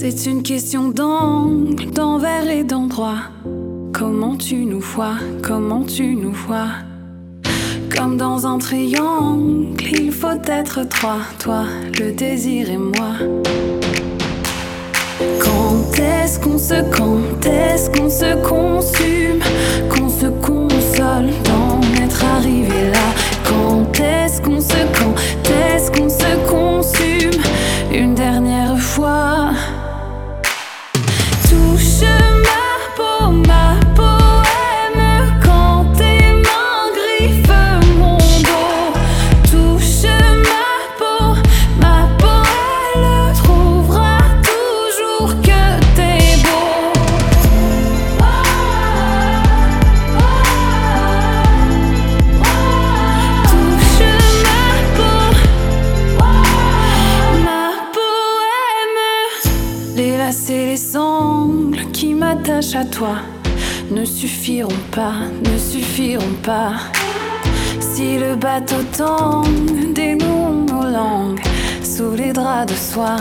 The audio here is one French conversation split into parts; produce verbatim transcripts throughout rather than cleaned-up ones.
C'est une question d'angle, d'envers et d'endroit. Comment tu nous vois, comment tu nous vois? Comme dans un triangle, il faut être trois. Toi, le désir et moi. Quand est-ce qu'on se, quand est-ce qu'on se consume, qu'on se console d'en être arrivé là? Quand est-ce qu'on se, quand est-ce qu'on se consume une dernière fois? Touche ma peau, ma poème, quand tes mains griffent mon dos. Touche ma peau, ma peau, elle trouvera toujours que t'es beau. Touche ma peau, ma poème. Les lacets, les sangles qui m'attachent à toi ne suffiront pas, ne suffiront pas. Si le bateau tangue, dénouons nos langues sous les draps de soie.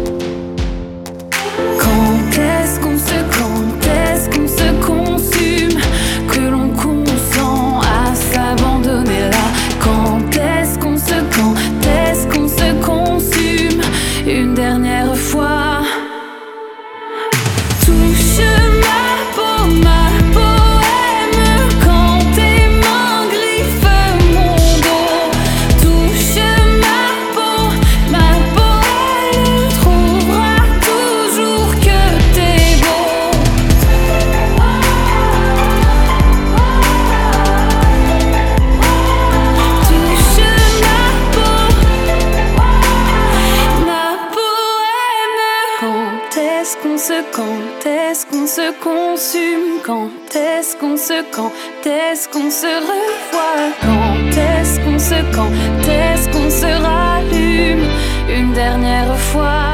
Quand est-ce qu'on se, quand est-ce qu'on se consume, que l'on consent à s'abandonner là? Quand est-ce qu'on se, quand est-ce qu'on se consume une dernière fois? Touche ma peau, ma poème, quand tes mains griffent mon dos. Touche ma peau, ma peau, elle trouvera toujours que t'es beau. Touche ma peau, ma poème. Quand est-ce qu'on se, quand est-ce qu'on se consume? Quand est-ce qu'on se, quand est-ce qu'on se revoit? Quand est-ce qu'on se, quand est-ce qu'on se rallume une dernière fois?